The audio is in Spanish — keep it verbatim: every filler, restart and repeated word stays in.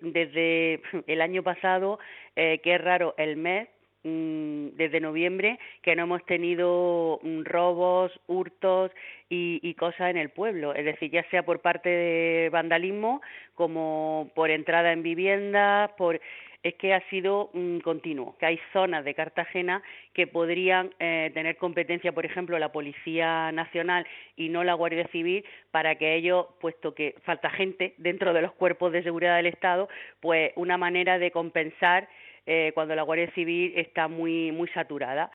desde el año pasado, eh, que es raro el mes, mm, desde noviembre, que no hemos tenido mm, robos, hurtos y, y cosas en el pueblo. Es decir, ya sea por parte de vandalismo, como por entrada en viviendas, por es que ha sido mm, continuo, que hay zonas de Cartagena que podrían eh, tener competencia, por ejemplo, la Policía Nacional y no la Guardia Civil, para que ellos, puesto que falta gente dentro de los cuerpos de seguridad del Estado, pues una manera de compensar eh, cuando la Guardia Civil está muy muy saturada.